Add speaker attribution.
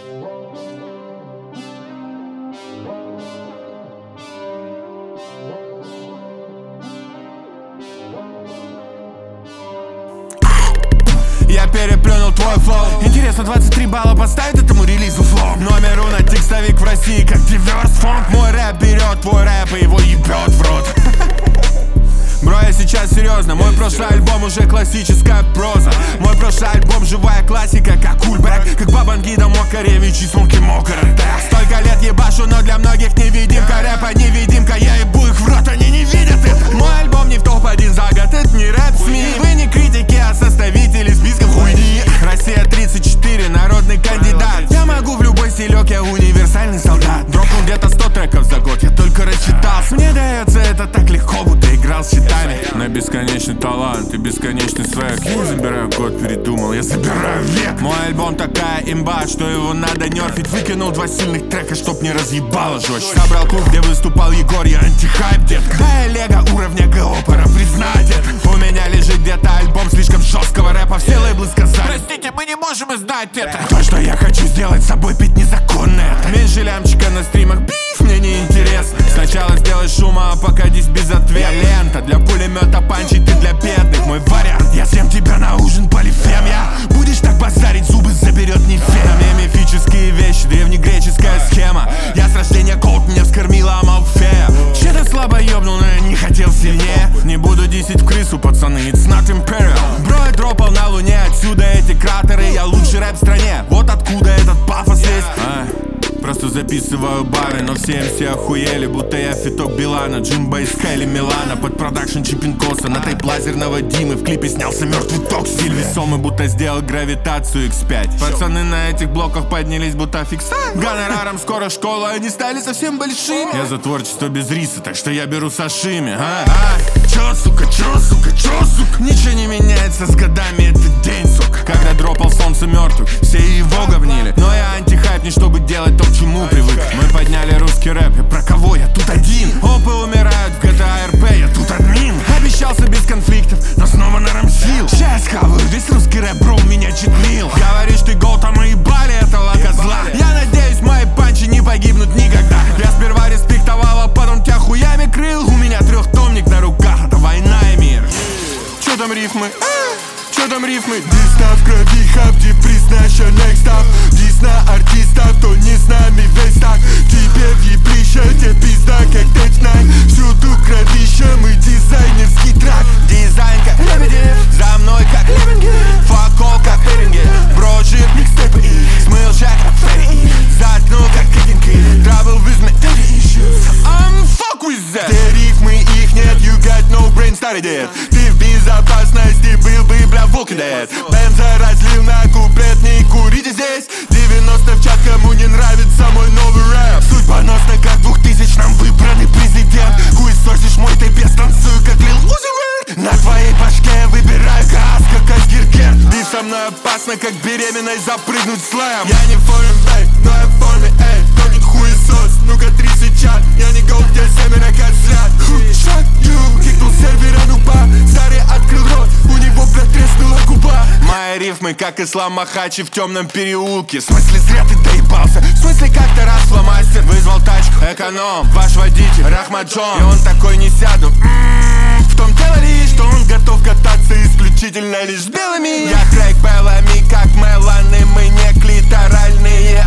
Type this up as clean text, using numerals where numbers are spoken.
Speaker 1: Я переплюнул твой флоу. Интересно, 23 балла поставит этому релизу флоу. Номер уно текстовик в России, как диверс фонк. Мой рэп берет твой рэп и его ебет в рот. Бро, я сейчас серьезно. Мой прошлый альбом уже классическая проза. Мой прошлый альбом живая классика, как Кульбек, как Бабангида, Мокаревич и Смоки Мокарек. Столько лет ебашу, но для многих невидимка. Рэпа невидимка, я ебу их в рот, они не видят это. Мой альбом не в топ-1 за год, это не рэп СМИ. Вы не критики, а составители списков хуйни. Россия 34, народный кандидат. Я могу в любой стилек, я универсальный солдат. Дропнул где-то 100 треков за год, я только рассчитался. Мне дается это так легко, будто играл с щитами. На бесконечный талант и бесконечный свек. Я не забираю год, передумал, я забираю век. Мой альбом такая имба, что его надо нерфить. Выкинул 2 сильных трека, чтоб не разъебало жестче. Собрал клуб, где выступал Егор, я антихайп, детка. Да я лего уровня ГО, пора признать это. У меня лежит где-то альбом слишком жесткого рэпа. Все лейблы сказали: простите, мы не можем знать это. То, что я хочу сделать с собой, пить незаконно это. Меньше лямчика на стримах, биф, мне не интересно. Сначала сделай шума, а пока здесь без ответа. Лента для пулемета, панчи, ты для бедных. Мой вариант, я съем тебя на ужин полифем. Я будешь так базарить, зубы заберет не фен. На мне мифические вещи, древнегреческая схема. Я с рождения колд, меня вскормила Амалфея. Че-то слабо ёбнул, но я не хотел сильнее. Не буду десять в крысу, пацаны, it's not imperial. Бро, я дропал на луне, отсюда эти кратеры. Я лучший рэп в стране, вот откуда этот пафос есть. Просто записываю бары, но все охуели, будто я фиток Билана, Джимба из Кайли Милана. Под продакшн Чипинкоса, на тейп лазерного Димы. В клипе снялся мертвый ток, стиль весомый, будто сделал гравитацию X5. Пацаны на этих блоках поднялись, будто фикса. Гонораром скоро школа, они стали совсем большими. Я за творчество без риса, так что я беру сашими. Чё, сука, чё, сука, чё, сука? Ничего не меняется с годами, это день, сука. Когда дропал солнце мертвых, все его говнили. Но я антихайп, не чтобы делать то, к чему привык. Мы подняли русский рэп, и про кого я тут один? Опы умирают в GTA RP, я тут админ. Обещался без конфликтов, но снова нарамсил. Сейчас хаваю весь русский рэп, бро, у меня читмил. Говоришь, ты гол, там и ебали этого козла. Я надеюсь, мои панчи не погибнут никогда. Я сперва респектовал, а потом тебя хуями крыл. У меня 3-томник на руках, это война и мир. Чё там рифмы? Чё там рифмы? Дис в крови, хапти, признача next up. Дис на артистов, кто не с нами весь так. Тебе въебища, тебе пизда, как Т9. Всюду кровища, мы дизайнерский трак. Дизайн как Лебедев, за мной как Лебенге. Факол как Эринге, брожит микстейпы и смыл шаг как Ферри. Заткнул как Кикинки, трабл with me daddy issues. Fuck with that. Те рифмы, их нет, you got no brain, старый дед. Ты в безопасности был бы, бля, Walking Dead. Бенза разлил на куплет, не курите здесь. 90 в чат, кому не нравится мой новый рэп. Суть поносна, как 2000-м выбранный президент. Хуесосишь мой тэпес, танцую, как Lil Uzi Vert. На твоей башке выбираю газ, как Айсгергер. Ты со мной опасно, как беременной запрыгнуть в слэм. Я не в форме, эй, но я в форме, эй. Кто тут хуесос, ну-ка тряси чат. Я не гол, где семеро как взгляд. Fuck you, кикнул сервера нуба. Старый открыл рот, у него, блядь, треснула губа. Мои рифмы, как Ислам Махачи в темном переулке. В смысле, зря ты доебался. В смысле, как-то раз фломастер вызвал тачку. Эконом, ваш водитель, Рахмаджон. И он такой: не сяду. В том дело лишь, что он готов кататься исключительно лишь с белыми. Я трек белыми, как Меланы. Мы не клиторальные